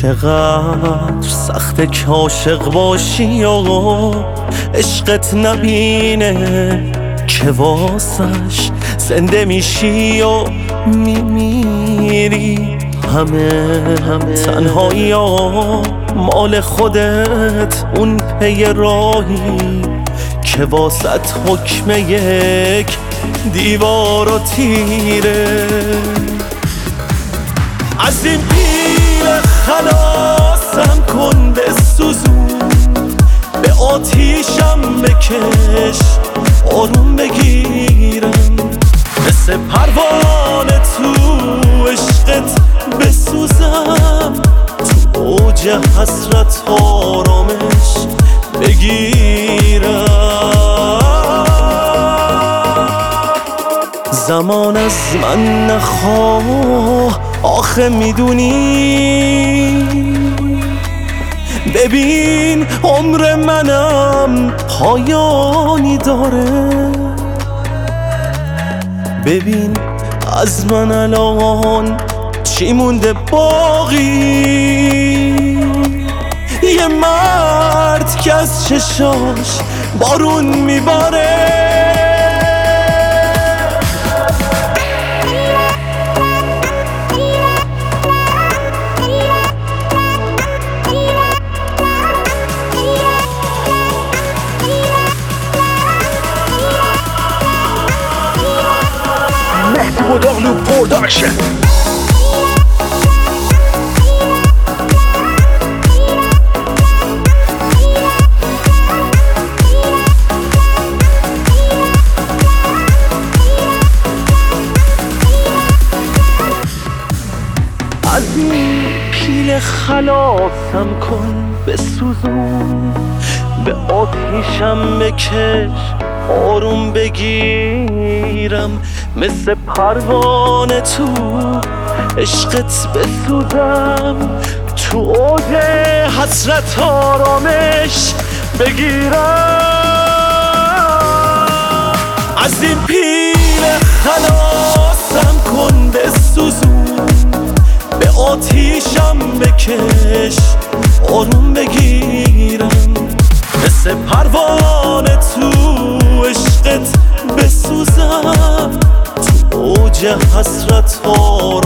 چقدر سخت که عاشق باشی و عشقت نبینه که واسش زنده میشی و میمیری. همه تنهایی ها مال خودت، اون پی راهی که واسط حکم یک دیوار و تیره. از این پیر خلاصم کن، به سوزون به آتیشم بکش، آروم بگیرم مثل پروانه تو عشقت بسوزم، تو اوج حسرت آرامش بگیرم. زمان از من نخواه آخه میدونی، ببین عمر منم پایانی داره. ببین از من الان چی مونده باقی، یه مرد که از چشاش بارون میباره. Darlou Production. از این پیل خلاصم کن، به سوزون به آتیشم بکش، آروم بگیرم مثل پروانه تو عشقت بسوزم، تو اوج حسرت آرامش بگیرم. از این پیل خلاصم کن، به سوزون به آتیشم بکش، آروم بگیرم مثل پروانه تو عشقت بسوزم، تو اوج حسرت